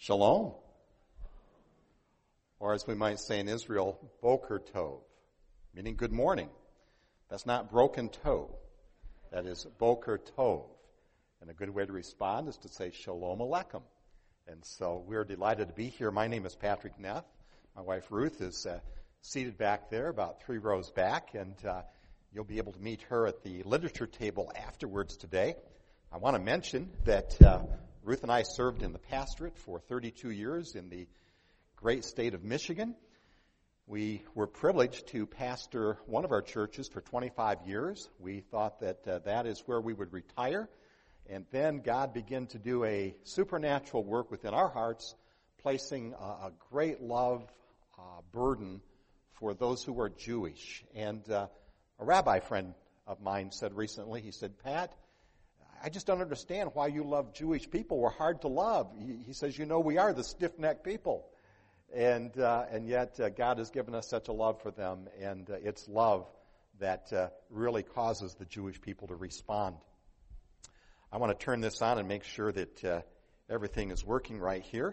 Shalom. Or as we might say in Israel, Boker Tov, meaning good morning. That's not broken toe. That is Boker Tov. And a good way to respond is to say Shalom Aleichem. And so we're delighted to be here. My name is Patrick Neff. My wife Ruth is seated back there, about 3 rows back, and you'll be able to meet her at the literature table afterwards today. I want to mention that Ruth and I served in the pastorate for 32 years in the great state of Michigan. We were privileged to pastor one of our churches for 25 years. We thought that that is where we would retire. And then God began to do a supernatural work within our hearts, placing a great love burden for those who were Jewish. And a rabbi friend of mine said recently, he said, "Pat, I just don't understand why you love Jewish people. We're hard to love." He says, "You know, we are the stiff-necked people." And yet God has given us such a love for them, and it's love that really causes the Jewish people to respond. I want to turn this on and make sure that everything is working right here.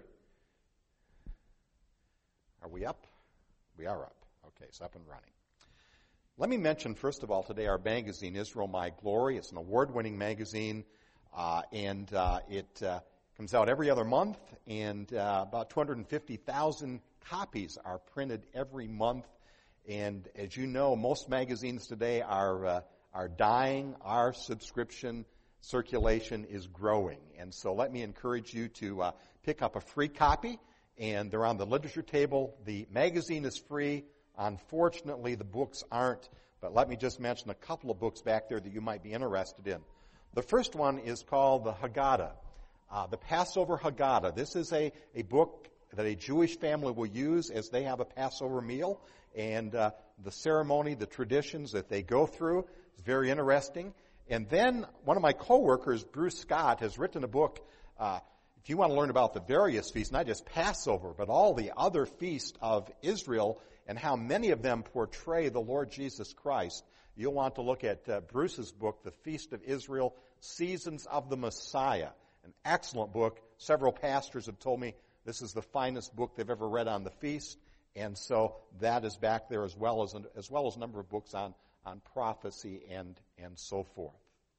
Are we up? We are up. Okay, it's up and running. Let me mention, first of all, today our magazine, Israel My Glory. It's an award-winning magazine, and it comes out every other month, and about 250,000 copies are printed every month. And as you know, most magazines today are dying. Our subscription circulation is growing. And so let me encourage you to pick up a free copy, and they're on the literature table. The magazine is free. Unfortunately, the books aren't, but let me just mention a couple of books back there that you might be interested in. The first one is called the Haggadah. The Passover Haggadah. This is a book that a Jewish family will use as they have a Passover meal, and the ceremony, the traditions that they go through is very interesting. And then one of my coworkers, Bruce Scott, has written a book. If you want to learn about the various feasts, not just Passover, but all the other feasts of Israel and how many of them portray the Lord Jesus Christ, you'll want to look at Bruce's book, The Feast of Israel, Seasons of the Messiah. An excellent book. Several pastors have told me this is the finest book they've ever read on the feast, and so that is back there as well as a number of books on prophecy and so forth.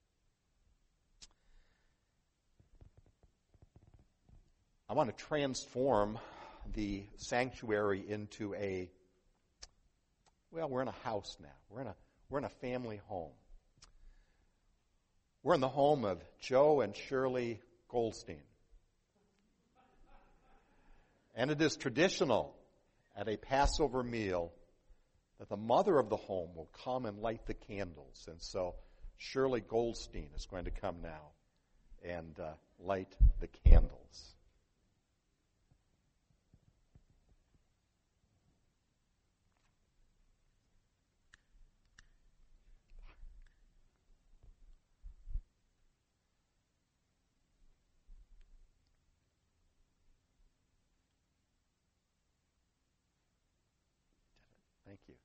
I want to transform the sanctuary into we're in a house now. We're in a family home. We're in the home of Joe and Shirley Goldstein. And it is traditional at a Passover meal that the mother of the home will come and light the candles. And so Shirley Goldstein is going to come now and light the candles. Thank you.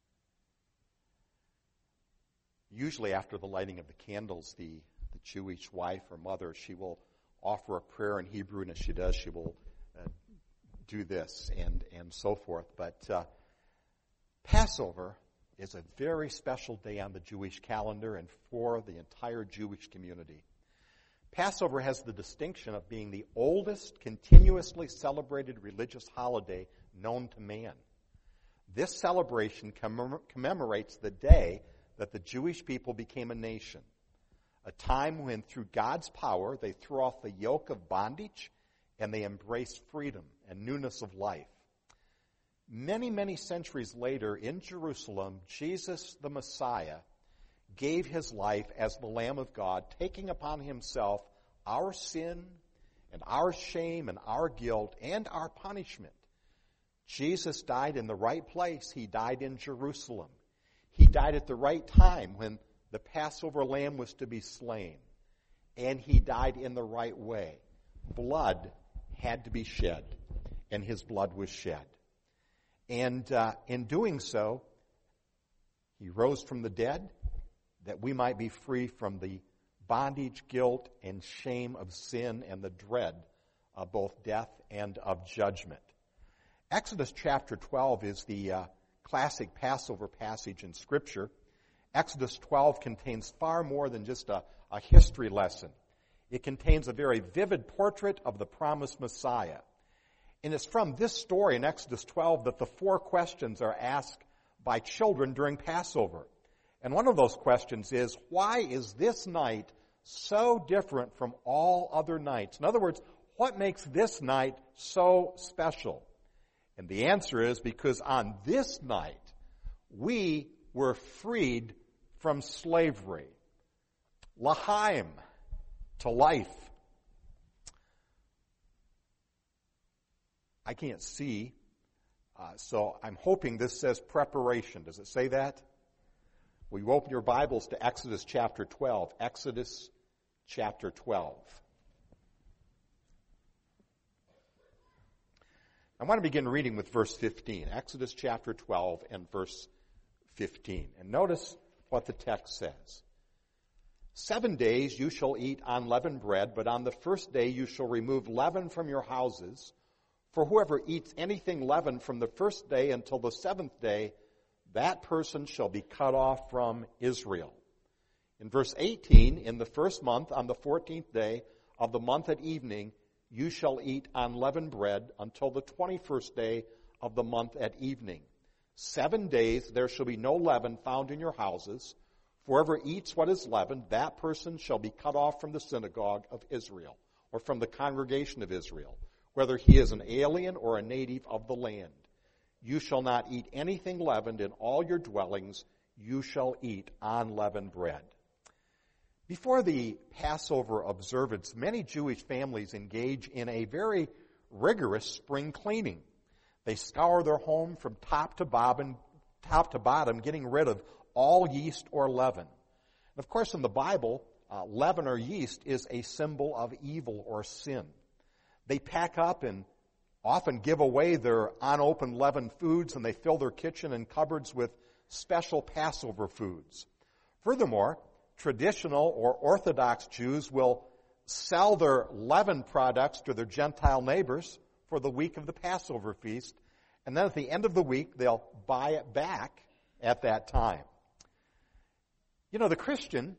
Usually after the lighting of the candles, the Jewish wife or mother, she will offer a prayer in Hebrew, and as she does, she will do this and so forth. But Passover is a very special day on the Jewish calendar and for the entire Jewish community. Passover has the distinction of being the oldest continuously celebrated religious holiday known to man. This celebration commemorates the day that the Jewish people became a nation, a time when through God's power they threw off the yoke of bondage and they embraced freedom and newness of life. Many, many centuries later in Jerusalem, Jesus the Messiah gave his life as the Lamb of God, taking upon himself our sin and our shame and our guilt and our punishment. Jesus died in the right place. He died in Jerusalem. He died at the right time when the Passover lamb was to be slain. And he died in the right way. Blood had to be shed, and his blood was shed. And in doing so, he rose from the dead that we might be free from the bondage, guilt, and shame of sin and the dread both death and of judgment. Exodus chapter 12 is the classic Passover passage in Scripture. Exodus 12 contains far more than just a history lesson. It contains a very vivid portrait of the promised Messiah. And it's from this story in Exodus 12 that the 4 questions are asked by children during Passover. And one of those questions is, why is this night so different from all other nights? In other words, what makes this night so special? And the answer is because on this night, we were freed from slavery. L'chaim, to life. I can't see, so I'm hoping this says preparation. Does it say that? Will you open your Bibles to Exodus chapter 12? Exodus chapter 12. I want to begin reading with verse 15. Exodus chapter 12 and verse 15. And notice what the text says. 7 days you shall eat unleavened bread, but on the first day you shall remove leaven from your houses. For whoever eats anything leavened from the first day until the 7th day, that person shall be cut off from Israel. In verse 18, in the first month, on the 14th day of the month at evening, you shall eat unleavened bread until the 21st day of the month at evening. 7 days there shall be no leaven found in your houses. Whoever eats what is leavened, that person shall be cut off from the synagogue of Israel, or from the congregation of Israel, whether he is an alien or a native of the land. You shall not eat anything leavened in all your dwellings. You shall eat unleavened bread. Before the Passover observance, many Jewish families engage in a very rigorous spring cleaning. They scour their home from top to bottom, getting rid of all yeast or leaven. And of course, in the Bible, leaven or yeast is a symbol of evil or sin. They pack up and often give away their unopened leavened foods, and they fill their kitchen and cupboards with special Passover foods. Furthermore, traditional or Orthodox Jews will sell their leavened products to their Gentile neighbors for the week of the Passover feast, and then at the end of the week, they'll buy it back at that time. You know, the Christian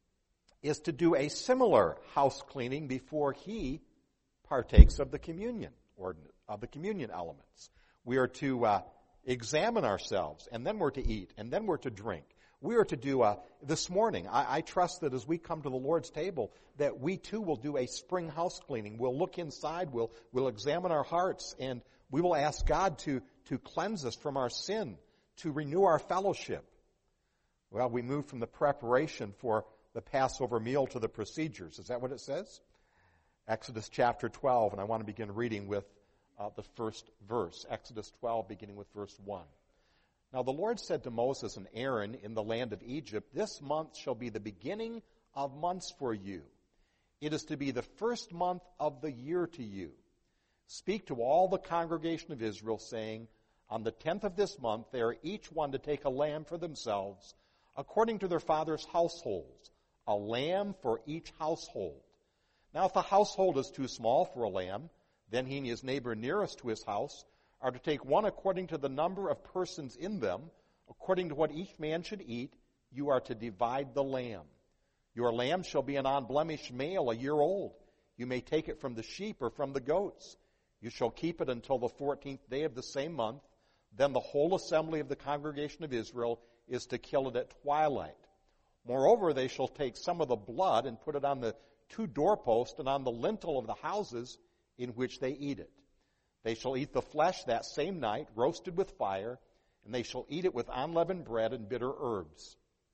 is to do a similar house cleaning before he partakes of the communion, or of the communion elements. We are to examine ourselves, and then we're to eat, and then we're to drink. We are to do, this morning, I trust that as we come to the Lord's table, that we too will do a spring house cleaning. We'll look inside, we'll examine our hearts, and we will ask God to cleanse us from our sin, to renew our fellowship. Well, we move from the preparation for the Passover meal to the procedures. Is that what it says? Exodus chapter 12, and I want to begin reading with the first verse. Exodus 12, beginning with verse 1. Now the Lord said to Moses and Aaron in the land of Egypt, "This month shall be the beginning of months for you. It is to be the first month of the year to you. Speak to all the congregation of Israel, saying, on the 10th of this month they are each one to take a lamb for themselves, according to their father's households, a lamb for each household. Now if the household is too small for a lamb, then he and his neighbor nearest to his house are to take one according to the number of persons in them, according to what each man should eat. You are to divide the lamb. Your lamb shall be an unblemished male, a year old. You may take it from the sheep or from the goats. You shall keep it until the 14th day of the same month. Then the whole assembly of the congregation of Israel is to kill it at twilight. Moreover, they shall take some of the blood and put it on the 2 doorposts and on the lintel of the houses in which they eat it. They shall eat the flesh that same night, roasted with fire, and they shall eat it with unleavened bread and bitter herbs.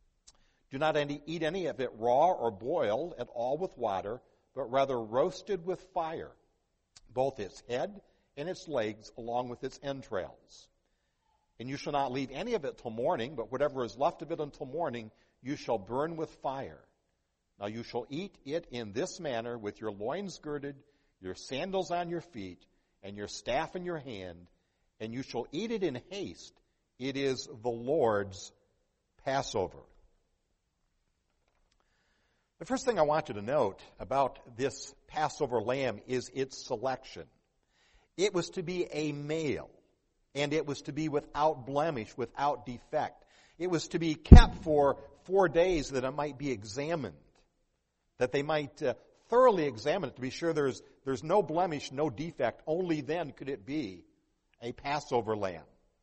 Do not eat any of it raw or boiled at all with water, but rather roasted with fire, both its head and its legs, along with its entrails. And you shall not leave any of it till morning, but whatever is left of it until morning, you shall burn with fire. Now you shall eat it in this manner, with your loins girded, your sandals on your feet, and your staff in your hand, and you shall eat it in haste. It is the Lord's Passover." The first thing I want you to note about this Passover lamb is its selection. It was to be a male, and it was to be without blemish, without defect. It was to be kept for 4 days that it might be examined, that they might thoroughly examine it to be sure there's no blemish, no defect. Only then could it be a Passover lamb.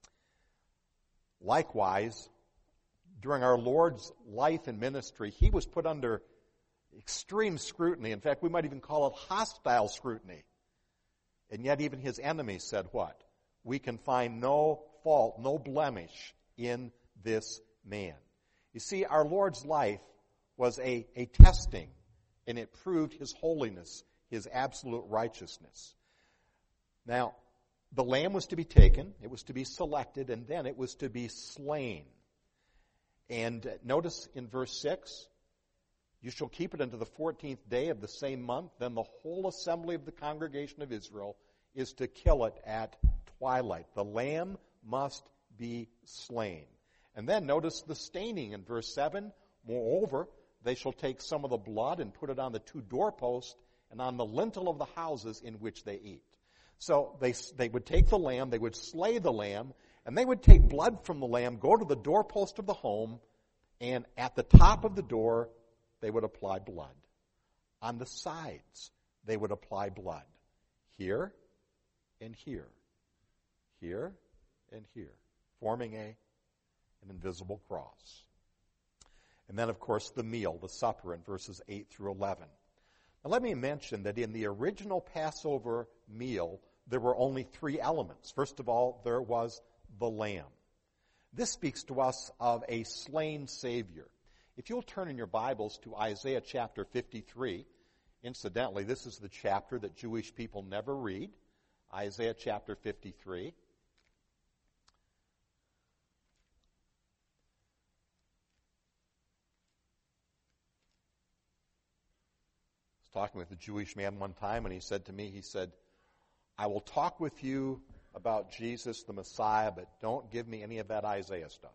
Likewise, during our Lord's life and ministry, he was put under extreme scrutiny. In fact, we might even call it hostile scrutiny. And yet even his enemies said what? We can find no fault, no blemish in this man. You see, our Lord's life was a testing, and it proved his holiness, his absolute righteousness. Now, the lamb was to be taken, it was to be selected, and then it was to be slain. And notice in verse 6, you shall keep it unto the 14th day of the same month. Then the whole assembly of the congregation of Israel is to kill it at twilight. The lamb must be slain. And then notice the staining in verse 7. Moreover, they shall take some of the blood and put it on the 2 doorposts and on the lintel of the houses in which they eat. So they would take the lamb, they would slay the lamb, and they would take blood from the lamb, go to the doorpost of the home, and at the top of the door, they would apply blood. On the sides, they would apply blood. Here and here. Here and here. Forming an invisible cross. And then, of course, the meal, the supper in verses 8 through 11. Now, let me mention that in the original Passover meal, there were only 3 elements. First of all, there was the lamb. This speaks to us of a slain Savior. If you'll turn in your Bibles to Isaiah chapter 53, incidentally, this is the chapter that Jewish people never read, Isaiah chapter 53. I was talking with a Jewish man one time, and he said to me, I will talk with you about Jesus the Messiah, but don't give me any of that Isaiah stuff.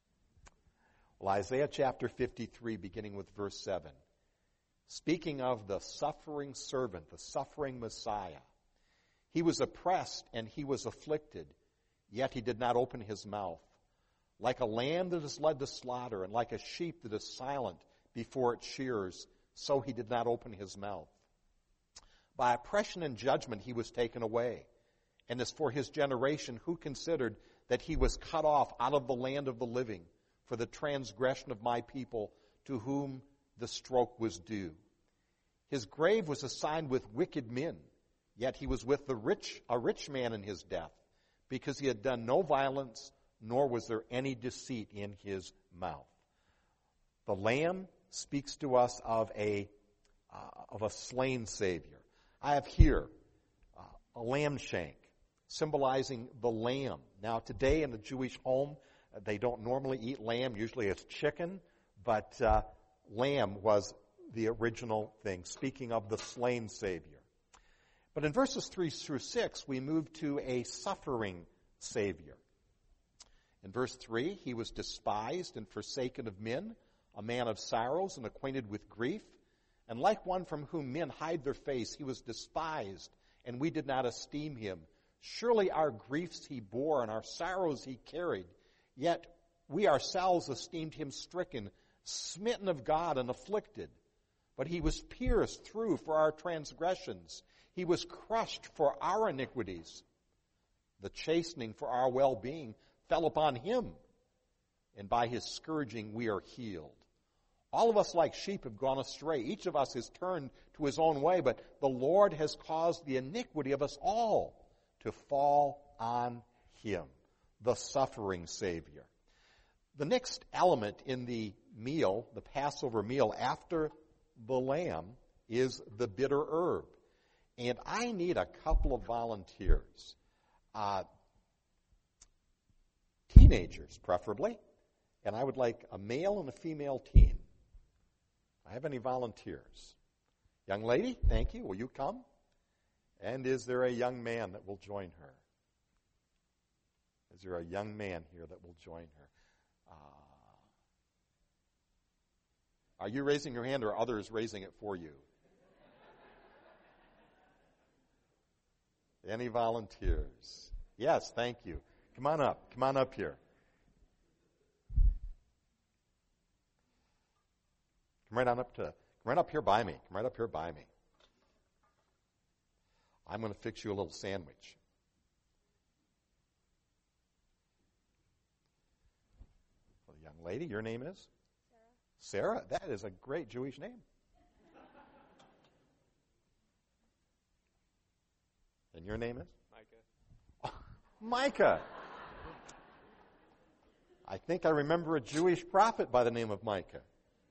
Well, Isaiah chapter 53, beginning with verse 7, speaking of the suffering servant, the suffering Messiah, he was oppressed and he was afflicted, yet he did not open his mouth. Like a lamb that is led to slaughter, and like a sheep that is silent before its shearers, so he did not open his mouth. By oppression and judgment he was taken away. And as for his generation, who considered that he was cut off out of the land of the living for the transgression of my people, to whom the stroke was due? His grave was assigned with wicked men, yet he was with a rich man in his death, because he had done no violence, nor was there any deceit in his mouth. The lamb speaks to us of a slain Savior. I have here a lamb shank, symbolizing the lamb. Now, today in the Jewish home, they don't normally eat lamb. Usually it's chicken, but lamb was the original thing, speaking of the slain Savior. But in verses 3 through 6, we move to a suffering Savior. In verse 3, he was despised and forsaken of men, a man of sorrows and acquainted with grief. And like one from whom men hide their face, he was despised, and we did not esteem him. Surely our griefs he bore, and our sorrows he carried. Yet we ourselves esteemed him stricken, smitten of God, and afflicted. But he was pierced through for our transgressions. He was crushed for our iniquities. The chastening for our well-being fell upon him, and by his scourging we are healed. All of us like sheep have gone astray. Each of us has turned to his own way, but the Lord has caused the iniquity of us all to fall on him, the suffering Savior. The next element in the meal, the Passover meal after the lamb, is the bitter herb. And I need a couple of volunteers. Teenagers, preferably. And I would like a male and a female teen. I have any volunteers? Young lady, thank you. Will you come? And is there a young man that will join her? Is there a young man here that will join her? Are you raising your hand or are others raising it for you? Any volunteers? Yes, thank you. Come on up. Come on up here. Come right up here by me. Come right up here by me. I'm going to fix you a little sandwich. Well, young lady, your name is? Sarah. Sarah? That is a great Jewish name. And your name is? Micah. Oh, Micah. I think I remember a Jewish prophet by the name of Micah.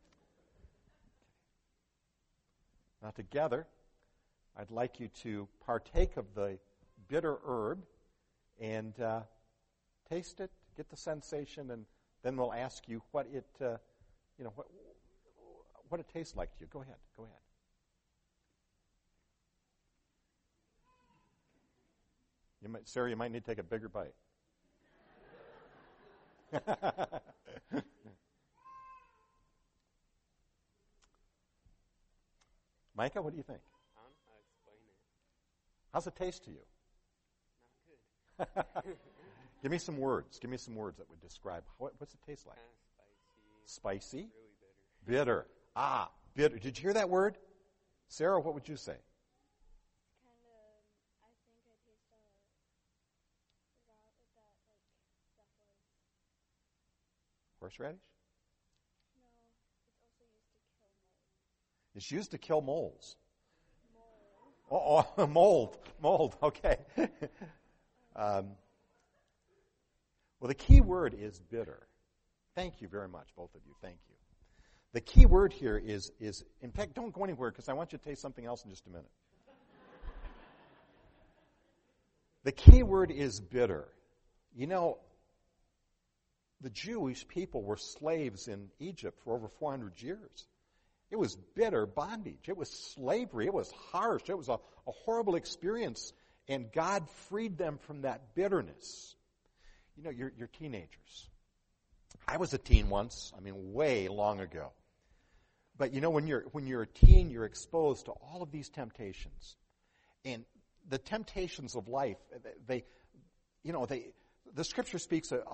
Now together, I'd like you to partake of the bitter herb and taste it, get the sensation, and then we'll ask you what it, what it tastes like to you. Go ahead. Go ahead. Sarah, you might need to take a bigger bite. Micah, what do you think? I don't know how to explain it. How's it taste to you? Not good. Give me some words. Give me some words that would describe what's it taste like? Kind of Spicy. spicy. Spicy? Really bitter. Bitter. Ah, bitter. Did you hear that word? Sarah, what would you say? Kind of, I think I taste that was. Horseradish? No, it's also used to kill mold. It's used to kill moles. Mold. Oh, mold. Okay. Well, the key word is bitter. Thank you very much, both of you. Thank you. The key word here is in fact, don't go anywhere because I want you to taste something else in just a minute. The key word is bitter. You know, the Jewish people were slaves in Egypt for over 400 years. It was bitter bondage. It was slavery. It was harsh. It was a horrible experience. And God freed them from that bitterness. You know, you're teenagers. I was a teen once. I mean, way long ago. But you know, when you're a teen, you're exposed to all of these temptations. And the temptations of life, the Scripture speaks of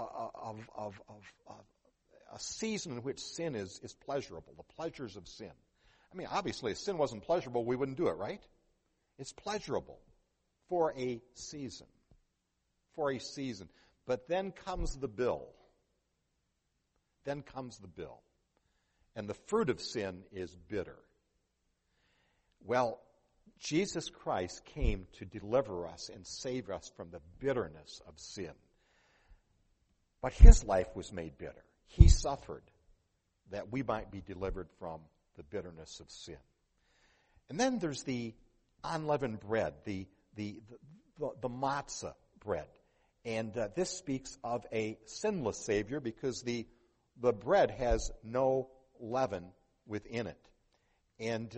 a season in which sin is pleasurable, the pleasures of sin. I mean, obviously, if sin wasn't pleasurable, we wouldn't do it, right? It's pleasurable for a season. For a season. But then comes the bill. Then comes the bill. And the fruit of sin is bitter. Well, Jesus Christ came to deliver us and save us from the bitterness of sin. But his life was made bitter. He suffered that we might be delivered from the bitterness of sin. And then there's the unleavened bread, the matzah bread. And this speaks of a sinless Savior because the bread has no leaven within it. And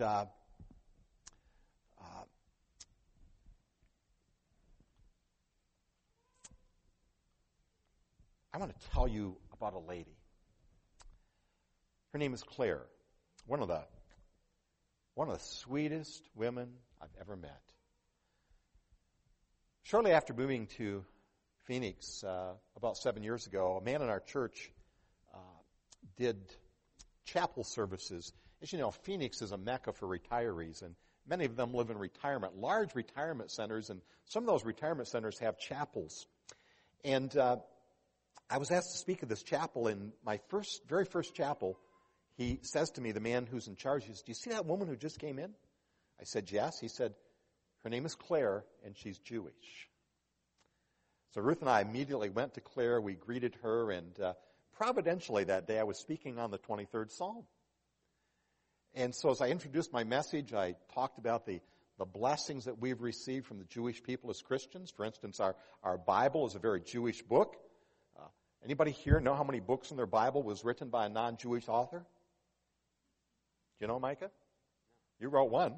I want to tell you about a lady. Her name is Claire, one of the sweetest women I've ever met. Shortly after moving to Phoenix about 7 years ago, a man in our church did chapel services. As you know, Phoenix is a mecca for retirees, and many of them live in retirement, large retirement centers, and some of those retirement centers have chapels. And I was asked to speak at this chapel. In my very first chapel, he says to me, the man who's in charge, he says, "Do you see that woman who just came in?" I said, "Yes." He said, "Her name is Claire, and she's Jewish." So Ruth and I immediately went to Claire. We greeted her, and providentially that day I was speaking on the 23rd Psalm. And so as I introduced my message, I talked about the blessings that we've received from the Jewish people as Christians. For instance, our Bible is a very Jewish book. Anybody here know how many books in their Bible was written by a non-Jewish author? Do you know, Micah? You wrote one.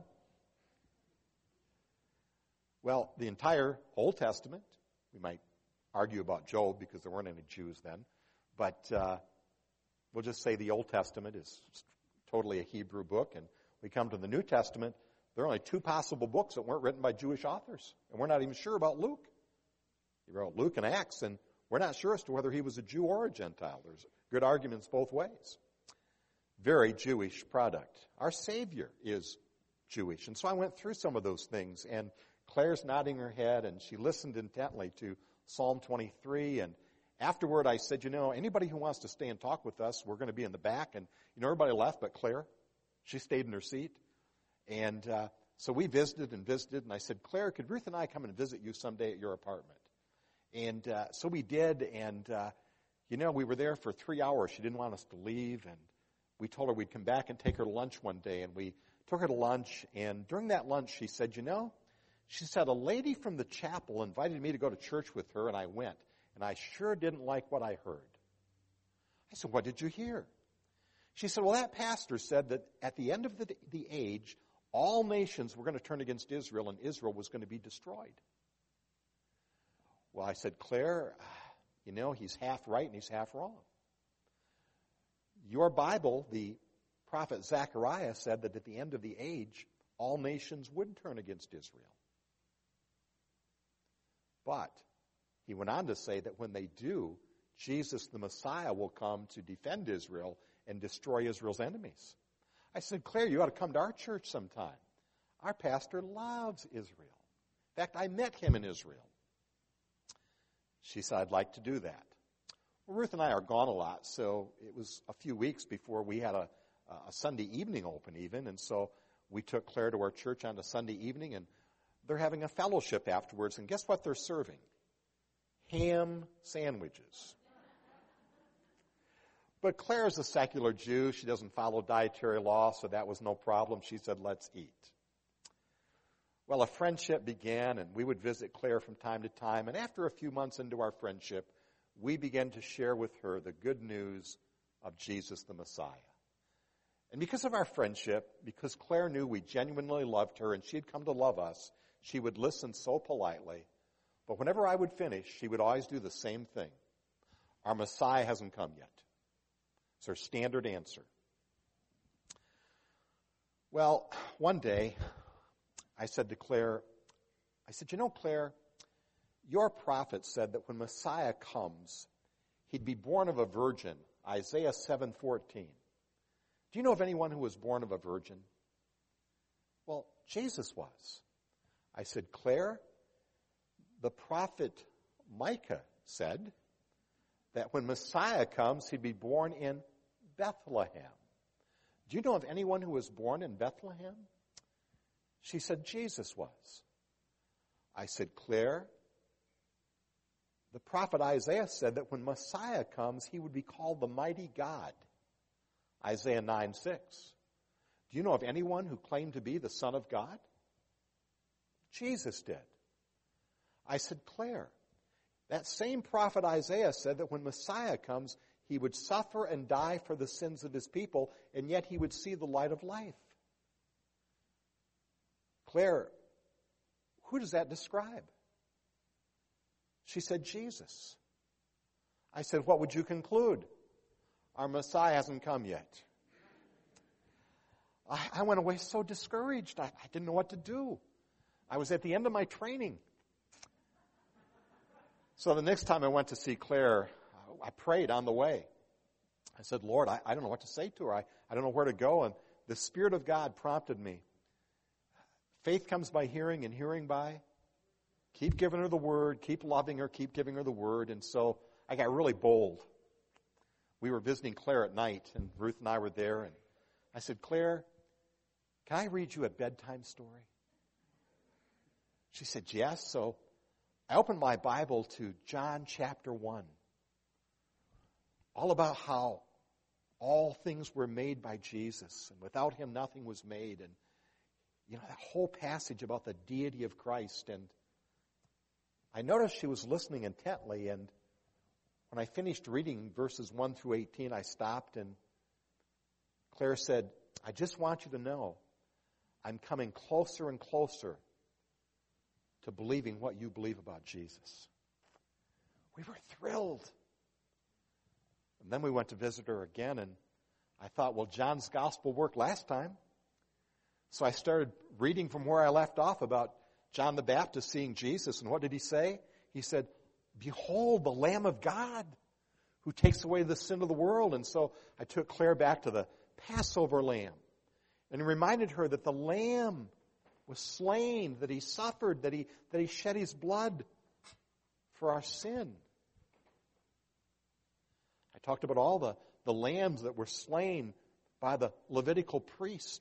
Well, the entire Old Testament, we might argue about Job because there weren't any Jews then, but we'll just say the Old Testament is totally a Hebrew book. And we come to the New Testament, there are only two possible books that weren't written by Jewish authors. And we're not even sure about Luke. He wrote Luke and Acts, and we're not sure as to whether he was a Jew or a Gentile. There's good arguments both ways. Very Jewish product. Our Savior is Jewish. And so I went through some of those things, and Claire's nodding her head, and she listened intently to Psalm 23, and afterward I said, anybody who wants to stay and talk with us, we're going to be in the back. And, everybody left but Claire. She stayed in her seat. And so we visited, and I said, Claire, could Ruth and I come and visit you someday at your apartment? And so we did, and, we were there for 3 hours. She didn't want us to leave, and we told her we'd come back and take her to lunch one day, and we took her to lunch, and during that lunch she said, she said, a lady from the chapel invited me to go to church with her, and I went, and I sure didn't like what I heard. I said, what did you hear? She said, well, that pastor said that at the end of the age, all nations were going to turn against Israel, and Israel was going to be destroyed. Well, I said, Claire, he's half right and he's half wrong. Your Bible, the prophet Zechariah, said that at the end of the age, all nations would turn against Israel. But he went on to say that when they do, Jesus the Messiah will come to defend Israel and destroy Israel's enemies. I said, Claire, you ought to come to our church sometime. Our pastor loves Israel. In fact, I met him in Israel. She said, I'd like to do that. Well, Ruth and I are gone a lot, so it was a few weeks before we had a Sunday evening open even, and so we took Claire to our church on a Sunday evening, and they're having a fellowship afterwards, and guess what they're serving? Ham sandwiches. But Claire's a secular Jew. She doesn't follow dietary law, so that was no problem. She said, let's eat. Well, a friendship began, and we would visit Claire from time to time. And after a few months into our friendship, we began to share with her the good news of Jesus the Messiah. And because of our friendship, because Claire knew we genuinely loved her and she had come to love us, she would listen so politely. But whenever I would finish, she would always do the same thing. Our Messiah hasn't come yet. It's her standard answer. Well, one day, I said to Claire, Claire, your prophet said that when Messiah comes, he'd be born of a virgin, Isaiah 7:14. Do you know of anyone who was born of a virgin? Well, Jesus was. I said, Claire, the prophet Micah said that when Messiah comes, he'd be born in Bethlehem. Do you know of anyone who was born in Bethlehem? She said, Jesus was. I said, Claire, the prophet Isaiah said that when Messiah comes, he would be called the mighty God. Isaiah 9:6. Do you know of anyone who claimed to be the Son of God? Jesus did. I said, Claire, that same prophet Isaiah said that when Messiah comes, he would suffer and die for the sins of his people, and yet he would see the light of life. Claire, who does that describe? She said, Jesus. I said, what would you conclude? Our Messiah hasn't come yet. I went away so discouraged. I didn't know what to do. I was at the end of my training. So the next time I went to see Claire, I prayed on the way. I said, Lord, I don't know what to say to her. I don't know where to go. And the Spirit of God prompted me. Faith comes by hearing, and hearing by. Keep giving her the word. Keep loving her. Keep giving her the word. And so I got really bold. We were visiting Claire at night, and Ruth and I were there. And I said, Claire, can I read you a bedtime story? She said, yes. So I opened my Bible to John chapter 1. All about how all things were made by Jesus, and without him nothing was made. And, that whole passage about the deity of Christ. And I noticed she was listening intently, and when I finished reading verses 1 through 18, I stopped, and Claire said, I just want you to know I'm coming closer and closer to believing what you believe about Jesus. We were thrilled. And then we went to visit her again, and I thought, well, John's gospel worked last time. So I started reading from where I left off about John the Baptist seeing Jesus. And what did he say? He said, "Behold, the Lamb of God who takes away the sin of the world." And so I took Claire back to the Passover lamb and reminded her that the lamb was slain, that he suffered, that he shed his blood for our sin. I talked about all the lambs that were slain by the Levitical priest.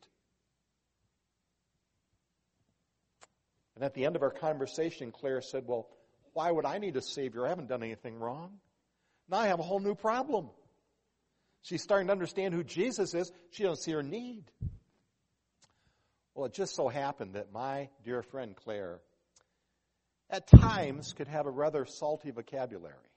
And at the end of our conversation, Claire said, "Well, why would I need a Savior? I haven't done anything wrong." Now I have a whole new problem. She's starting to understand who Jesus is. She doesn't see her need. Well, it just so happened that my dear friend Claire at times could have a rather salty vocabulary.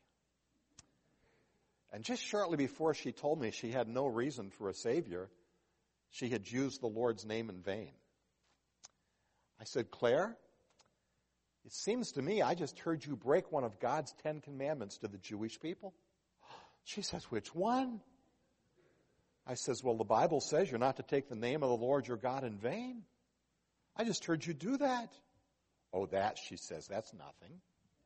And just shortly before she told me she had no reason for a Savior, she had used the Lord's name in vain. I said, "Claire, it seems to me I just heard you break one of God's 10 commandments to the Jewish people." She says, "Which one?" I says, "Well, the Bible says you're not to take the name of the Lord your God in vain. I just heard you do that." "Oh, that," she says, "that's nothing."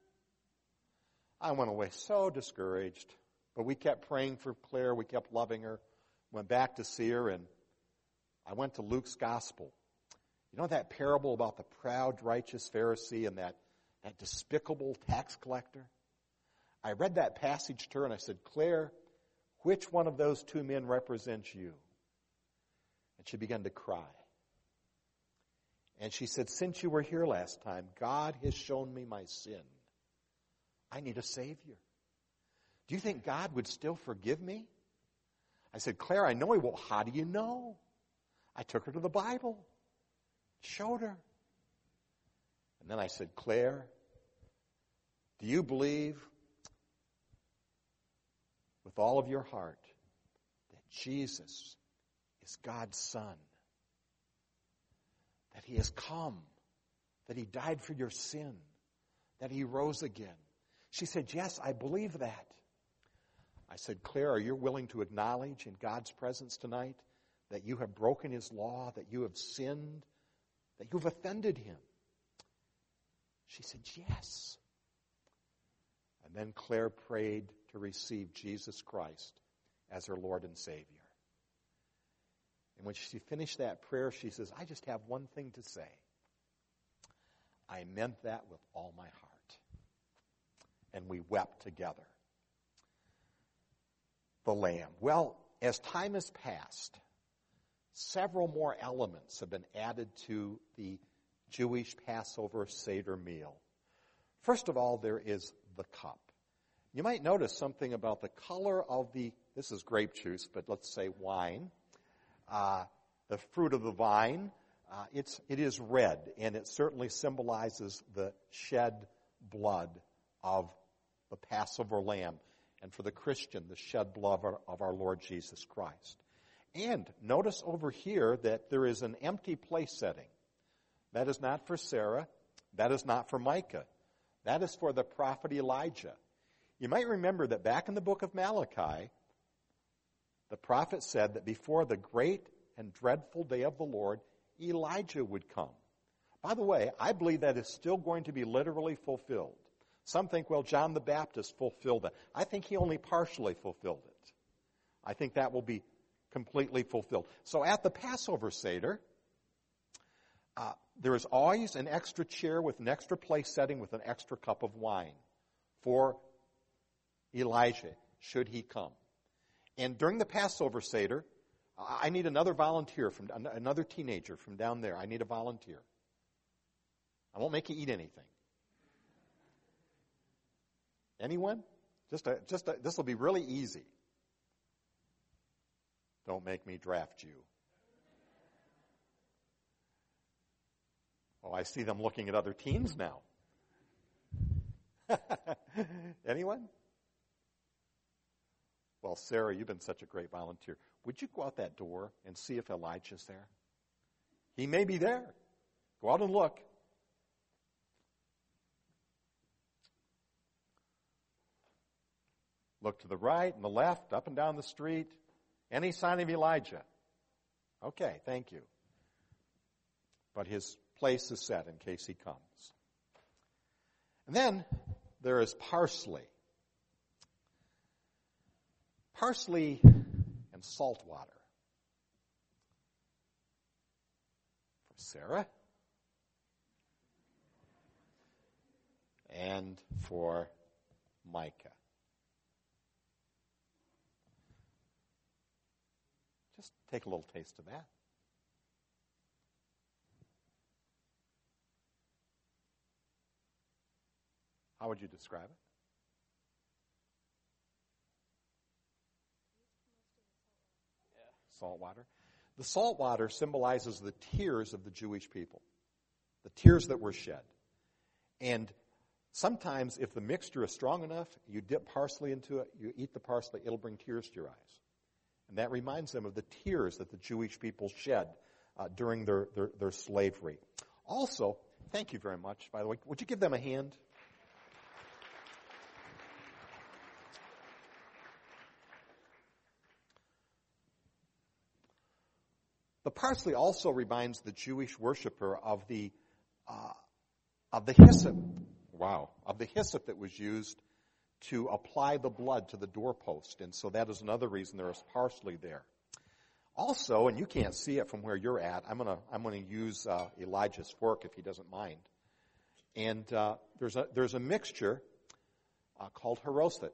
I went away so discouraged, but we kept praying for Claire. We kept loving her. Went back to see her, and I went to Luke's gospel. You know that parable about the proud, righteous Pharisee and that despicable tax collector? I read that passage to her, and I said, "Claire, which one of those two men represents you?" And she began to cry. And she said, "Since you were here last time, God has shown me my sin. I need a Savior. Do you think God would still forgive me?" I said, "Claire, I know He will." "How do you know?" I took her to the Bible, showed her. And then I said, "Claire, do you believe with all of your heart that Jesus is God's Son? That He has come, that He died for your sin, that He rose again?" She said, "Yes, I believe that." I said, "Claire, are you willing to acknowledge in God's presence tonight that you have broken His law, that you have sinned, that you've offended Him?" She said, "Yes." And then Claire prayed to receive Jesus Christ as her Lord and Savior. And when she finished that prayer, she says, "I just have one thing to say. I meant that with all my heart." And we wept together. The Lamb. Well, as time has passed, several more elements have been added to the Jewish Passover Seder meal. First of all, there is the cup. You might notice something about the color of this is grape juice, but let's say wine. The fruit of the vine, it is red, and it certainly symbolizes the shed blood of the Passover lamb. And for the Christian, the shed blood of our Lord Jesus Christ. And notice over here that there is an empty place setting. That is not for Sarah. That is not for Micah. That is for the prophet Elijah. You might remember that back in the book of Malachi, the prophet said that before the great and dreadful day of the Lord, Elijah would come. By the way, I believe that is still going to be literally fulfilled. Some think, well, John the Baptist fulfilled it. I think he only partially fulfilled it. I think that will be completely fulfilled. So at the Passover Seder, there is always an extra chair with an extra place setting with an extra cup of wine for Elijah, should he come. And during the Passover Seder, I need another volunteer, another teenager from down there. I need a volunteer. I won't make you eat anything. Anyone? This will be really easy. Don't make me draft you. Oh, I see them looking at other teens now. Anyone? Well, Sarah, you've been such a great volunteer. Would you go out that door and see if Elijah's there? He may be there. Go out and look. Look to the right and the left, up and down the street. Any sign of Elijah? Okay, thank you. But his place is set in case he comes. And then there is parsley. Parsley and salt water. For Sarah. And for Micah. Just take a little taste of that. How would you describe it? Salt water. The salt water symbolizes the tears of the Jewish people, the tears that were shed. And sometimes if the mixture is strong enough, you dip parsley into it, you eat the parsley, it'll bring tears to your eyes. And that reminds them of the tears that the Jewish people shed during their slavery. Also, thank you very much, by the way. Would you give them a hand? The parsley also reminds the Jewish worshiper of the hyssop. Wow, of the hyssop that was used to apply the blood to the doorpost, and so that is another reason there is parsley there. Also, and you can't see it from where you're at, I'm gonna use Elijah's fork if he doesn't mind. And there's a mixture called haroset.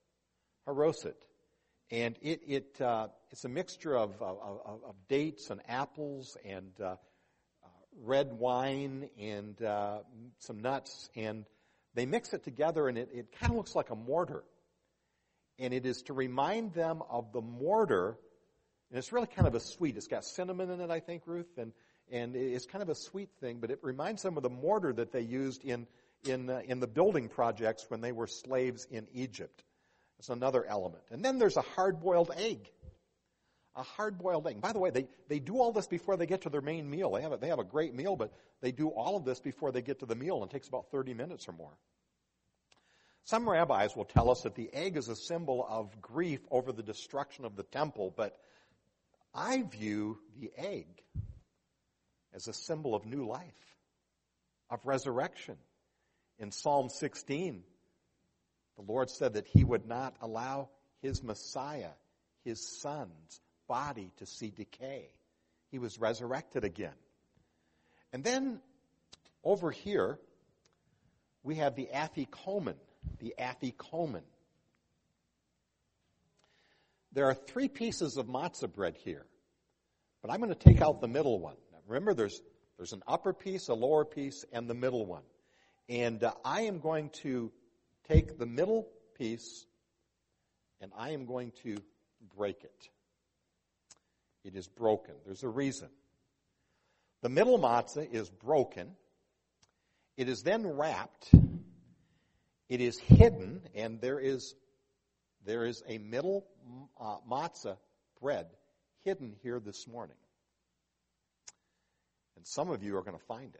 And it's a mixture of dates and apples and red wine and some nuts, and they mix it together, and it kind of looks like a mortar. And it is to remind them of the mortar, and it's really kind of a sweet. It's got cinnamon in it, I think, Ruth, and it's kind of a sweet thing, but it reminds them of the mortar that they used in the building projects when they were slaves in Egypt. It's another element. And then there's a hard-boiled egg. A hard-boiled egg. By the way, they do all this before they get to their main meal. They have a great meal, but they do all of this before they get to the meal, and it takes about 30 minutes or more. Some rabbis will tell us that the egg is a symbol of grief over the destruction of the temple, but I view the egg as a symbol of new life, of resurrection. In Psalm 16, the Lord said that he would not allow his Messiah, his son's body to see decay. He was resurrected again. And then over here, we have the afikomen. The afikomen. There are 3 pieces of matzah bread here, but I'm going to take out the middle one. Now, remember, there's an upper piece, a lower piece, and the middle one. And I am going to take the middle piece, and I am going to break it. It is broken. There's a reason. The middle matzah is broken. It is then wrapped. It is hidden, and there is a middle matzah bread hidden here this morning. And some of you are going to find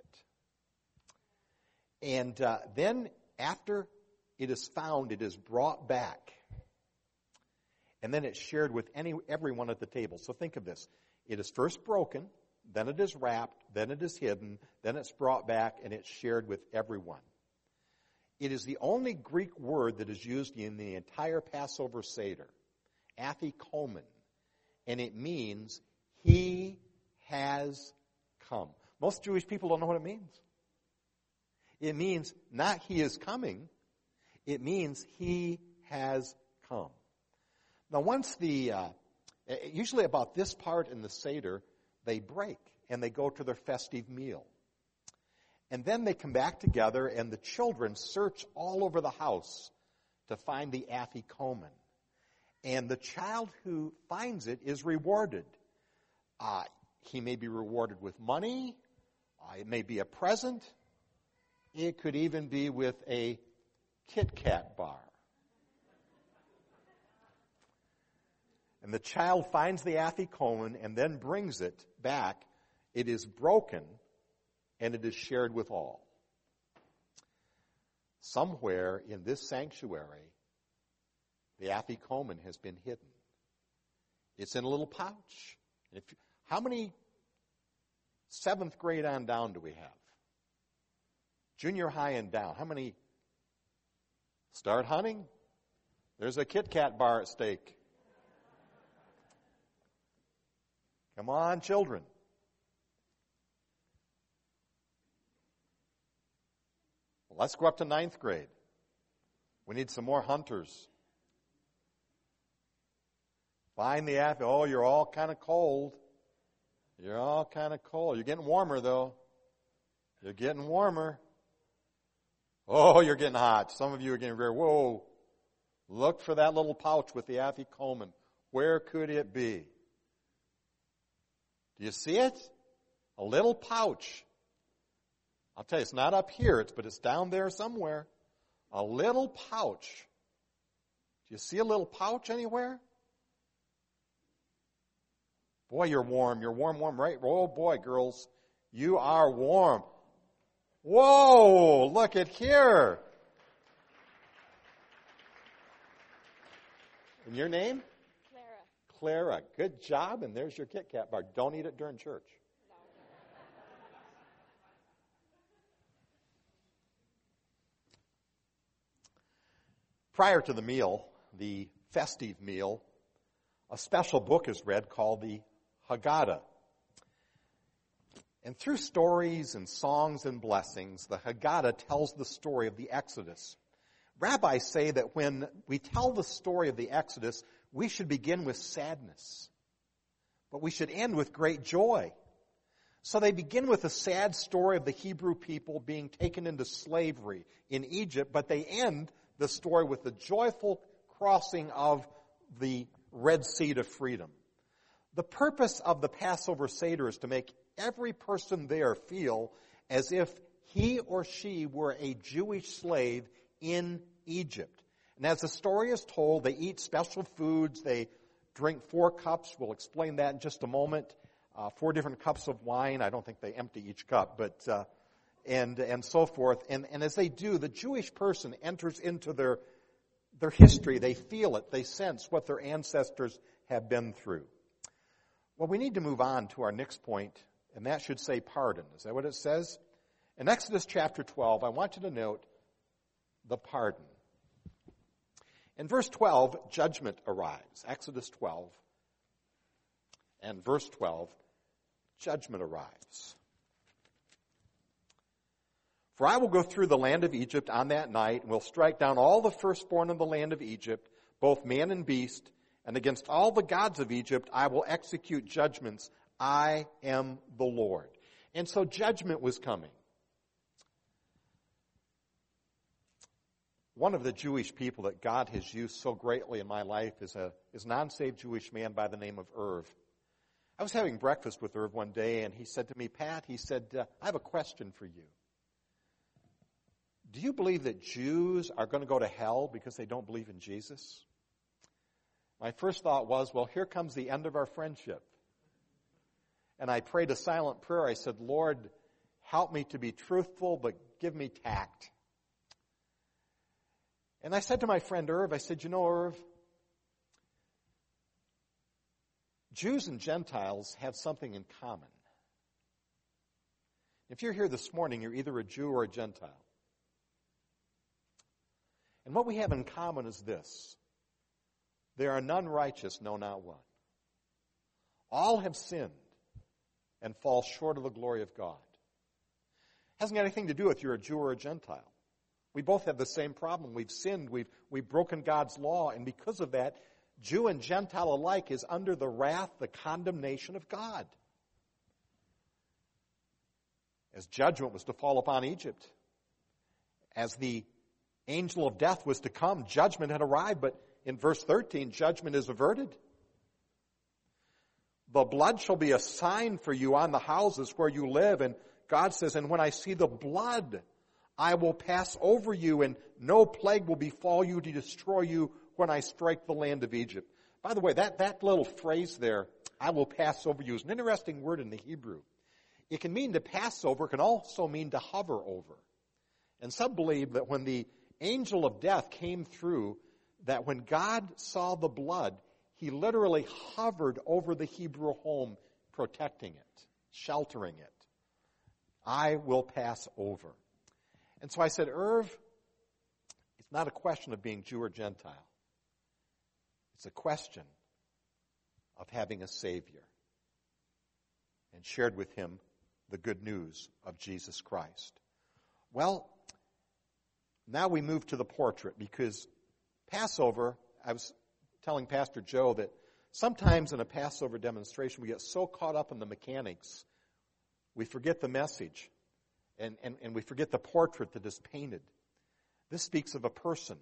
it. And then after it is found, it is brought back. And then it's shared with everyone at the table. So think of this. It is first broken, then it is wrapped, then it is hidden, then it's brought back, and it's shared with everyone. It is the only Greek word that is used in the entire Passover Seder, afikomen, and it means he has come. Most Jewish people don't know what it means. It means not he is coming, it means he has come. Now once usually about this part in the Seder, they break and they go to their festive meal. And then they come back together and the children search all over the house to find the afikomen. And the child who finds it is rewarded. He may be rewarded with money. It may be a present. It could even be with a Kit Kat bar. And the child finds the afikomen and then brings it back. It is broken and it is shared with all. Somewhere in this sanctuary, the afikomen has been hidden. It's in a little pouch. How many 7th grade on down do we have? Junior high and down. How many start hunting? There's a Kit Kat bar at stake. Come on, children. Well, let's go up to 9th grade. We need some more hunters. Find the apple. Oh, you're all kind of cold. You're all kind of cold. You're getting warmer, though. You're getting warmer. Oh, you're getting hot. Some of you are getting very, whoa. Look for that little pouch with the afikomen. Where could it be? Do you see it? A little pouch. I'll tell you, it's not up here, but it's down there somewhere. A little pouch. Do you see a little pouch anywhere? Boy, you're warm. You're warm, right? Oh, boy, girls, you are warm. Whoa, look at here. And your name? Clara. Clara. Good job, and there's your Kit Kat bar. Don't eat it during church. Prior to the meal, the festive meal, a special book is read called the Haggadah. And through stories and songs and blessings, the Haggadah tells the story of the Exodus. Rabbis say that when we tell the story of the Exodus, we should begin with sadness, but we should end with great joy. So they begin with a sad story of the Hebrew people being taken into slavery in Egypt, but they end the story with the joyful crossing of the Red Sea to freedom. The purpose of the Passover Seder is to make every person there feel as if he or she were a Jewish slave in Egypt. And as the story is told, they eat special foods, they drink 4 cups, we'll explain that in just a moment, 4 different cups of wine. I don't think they empty each cup, but and so forth. And as they do, the Jewish person enters into their history. They feel it. They sense what their ancestors have been through. Well, we need to move on to our next point, and that should say pardon. Is that what it says? In Exodus chapter 12, I want you to note the pardon. In verse 12, judgment arrives. Exodus 12 and verse 12, judgment arrives. For I will go through the land of Egypt on that night, and will strike down all the firstborn of the land of Egypt, both man and beast, and against all the gods of Egypt I will execute judgments. I am the Lord. And so judgment was coming. One of the Jewish people that God has used so greatly in my life is a non-saved Jewish man by the name of Irv. I was having breakfast with Irv one day, and he said to me, Pat, he said, I have a question for you. Do you believe that Jews are going to go to hell because they don't believe in Jesus? My first thought was, well, here comes the end of our friendship. And I prayed a silent prayer. I said, Lord, help me to be truthful, but give me tact. And I said to my friend Irv, I said, you know, Irv, Jews and Gentiles have something in common. If you're here this morning, you're either a Jew or a Gentile. And what we have in common is this. There are none righteous, no, not one. All have sinned and fall short of the glory of God. It hasn't got anything to do with you're a Jew or a Gentile. We both have the same problem. We've sinned. We've broken God's law. And because of that, Jew and Gentile alike is under the wrath, the condemnation of God. As judgment was to fall upon Egypt, as the angel of death was to come, judgment had arrived, but in verse 13, judgment is averted. The blood shall be a sign for you on the houses where you live. And God says, and when I see the blood, I will pass over you, and no plague will befall you to destroy you when I strike the land of Egypt. By the way, that little phrase there, I will pass over you, is an interesting word in the Hebrew. It can mean to pass over. It can also mean to hover over. And some believe that when the angel of death came through, that when God saw the blood, He literally hovered over the Hebrew home, protecting it, sheltering it. I will pass over. And so I said, Irv, it's not a question of being Jew or Gentile. It's a question of having a Savior. And shared with him the good news of Jesus Christ. Well, now we move to the portrait, because Passover, I was telling Pastor Joe that sometimes in a Passover demonstration we get so caught up in the mechanics, we forget the message, and we forget the portrait that is painted. This speaks of a person.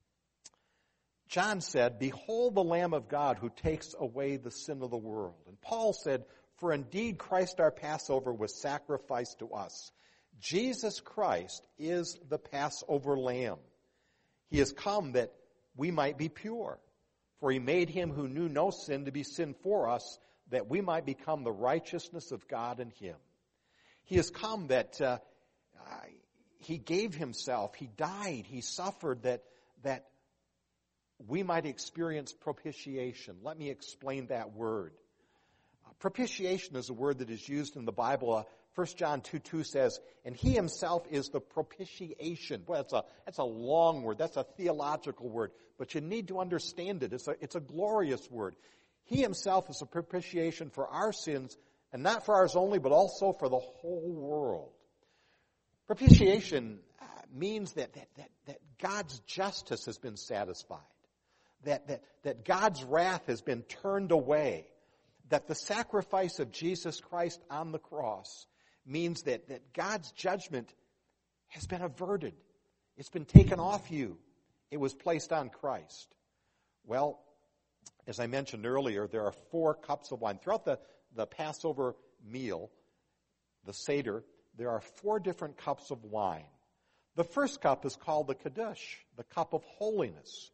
John said, "Behold the Lamb of God who takes away the sin of the world." And Paul said, "For indeed Christ our Passover was sacrificed to us." Jesus Christ is the Passover Lamb. He has come that we might be pure. For he made him who knew no sin to be sin for us, that we might become the righteousness of God in him. He has come that he gave himself, he died, he suffered that we might experience propitiation. Let me explain that word. Propitiation is a word that is used in the Bible. 1 John 2:2 says, "And he himself is the propitiation." Well, that's a long word. That's a theological word. But you need to understand it. It's a glorious word. He himself is a propitiation for our sins, and not for ours only, but also for the whole world. Propitiation means that God's justice has been satisfied. That God's wrath has been turned away. That the sacrifice of Jesus Christ on the cross means that God's judgment has been averted. It's been taken off you. It was placed on Christ. Well, as I mentioned earlier, there are 4 cups of wine. Throughout the Passover meal, the Seder, there are 4 different cups of wine. The first cup is called the Kaddish, the cup of holiness.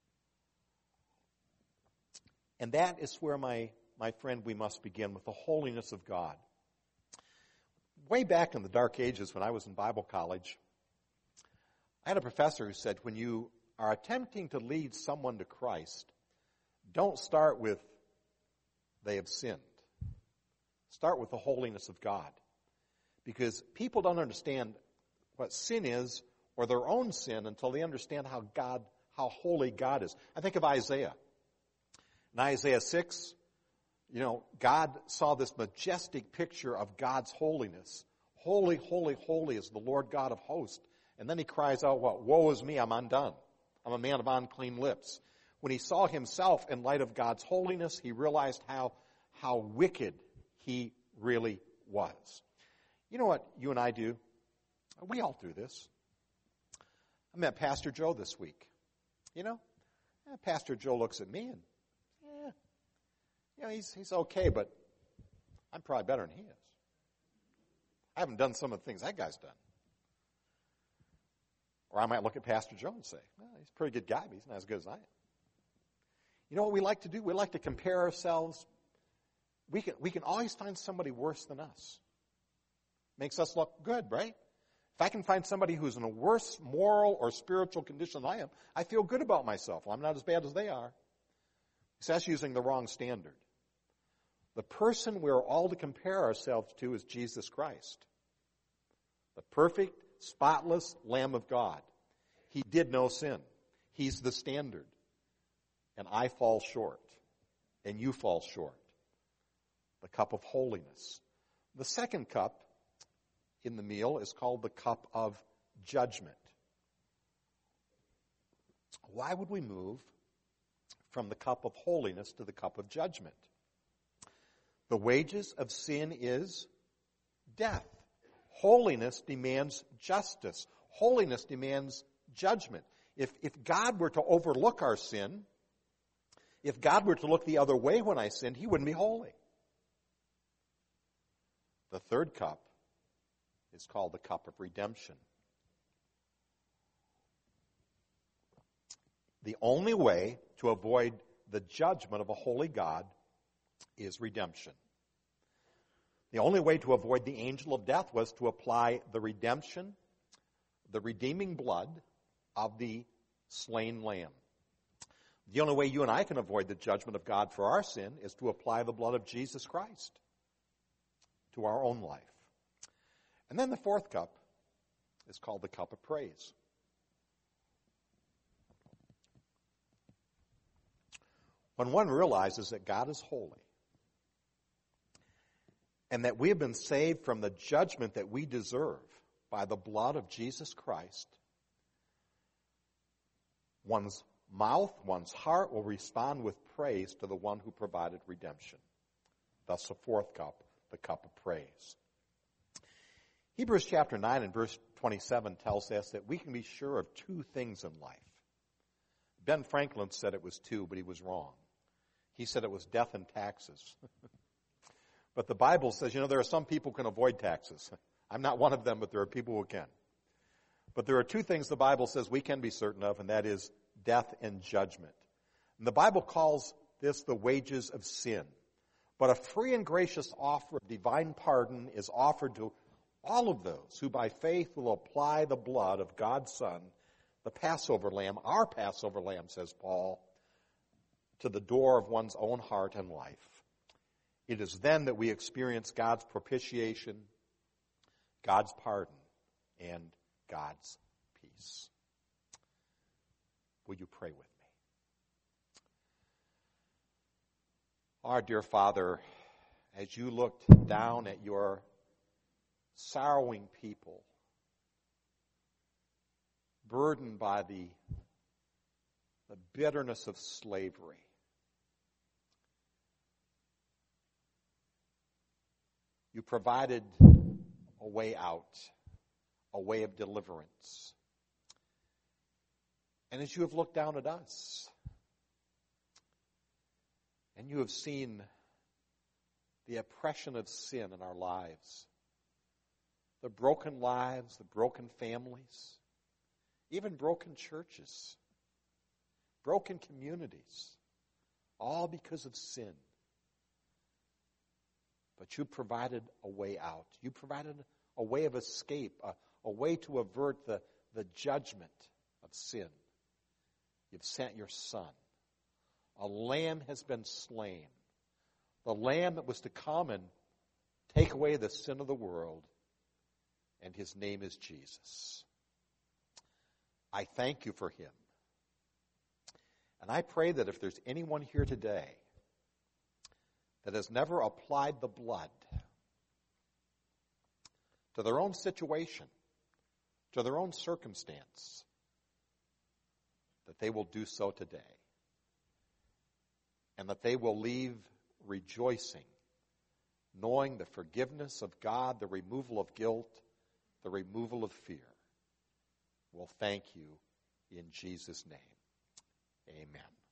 And that is where, my friend, we must begin, with the holiness of God. Way back in the dark ages when I was in Bible college, I had a professor who said, when you are attempting to lead someone to Christ, don't start with they have sinned. Start with the holiness of God. Because people don't understand what sin is or their own sin until they understand how holy God is. I think of Isaiah. In Isaiah 6, God saw this majestic picture of God's holiness. Holy, holy, holy is the Lord God of hosts. And then he cries out, what? Woe is me, I'm undone. I'm a man of unclean lips. When he saw himself in light of God's holiness, he realized how wicked he really was. You know what you and I do? We all do this. I met Pastor Joe this week. Pastor Joe looks at me and, he's okay, but I'm probably better than he is. I haven't done some of the things that guy's done. Or I might look at Pastor Joe and say, well, he's a pretty good guy, but he's not as good as I am. You know what we like to do? We like to compare ourselves. We can always find somebody worse than us. Makes us look good, right? If I can find somebody who's in a worse moral or spiritual condition than I am, I feel good about myself. Well, I'm not as bad as they are. So that's using the wrong standard. The person we're all to compare ourselves to is Jesus Christ. The perfect, spotless Lamb of God. He did no sin. He's the standard. And I fall short. And you fall short. The cup of holiness. The second cup in the meal is called the cup of judgment. Why would we move from the cup of holiness to the cup of judgment? The wages of sin is death. Holiness demands justice. Holiness demands judgment. If God were to overlook our sin, if God were to look the other way when I sinned, he wouldn't be holy. The third cup is called the cup of redemption. The only way to avoid the judgment of a holy God is redemption. The only way to avoid the angel of death was to apply the redemption, the redeeming blood of the slain lamb. The only way you and I can avoid the judgment of God for our sin is to apply the blood of Jesus Christ to our own life. And then the fourth cup is called the cup of praise. When one realizes that God is holy and that we have been saved from the judgment that we deserve by the blood of Jesus Christ, one's mouth, one's heart will respond with praise to the one who provided redemption. Thus the fourth cup, the cup of praise. Hebrews chapter 9 and verse 27 tells us that we can be sure of two things in life. Ben Franklin said it was two, but he was wrong. He said it was death and taxes. But the Bible says, there are some people who can avoid taxes. I'm not one of them, but there are people who can. But there are two things the Bible says we can be certain of, and that is death and judgment. And the Bible calls this the wages of sin. But a free and gracious offer of divine pardon is offered to all of those who by faith will apply the blood of God's Son, the Passover lamb, our Passover lamb, says Paul, to the door of one's own heart and life. It is then that we experience God's propitiation, God's pardon, and God's peace. Will you pray with me? Our dear Father, as you looked down at your sorrowing people, burdened by the bitterness of slavery, you provided a way out, a way of deliverance. And as you have looked down at us, and you have seen the oppression of sin in our lives, the broken lives, the broken families, even broken churches, broken communities, all because of sin. But you provided a way out. You provided a way of escape, a way to avert the judgment of sin. You've sent your Son. A lamb has been slain. The lamb that was to come and take away the sin of the world. And his name is Jesus. I thank you for him. And I pray that if there's anyone here today that has never applied the blood to their own situation, to their own circumstance, that they will do so today. And that they will leave rejoicing, knowing the forgiveness of God, the removal of guilt, the removal of fear. We'll thank you in Jesus' name. Amen.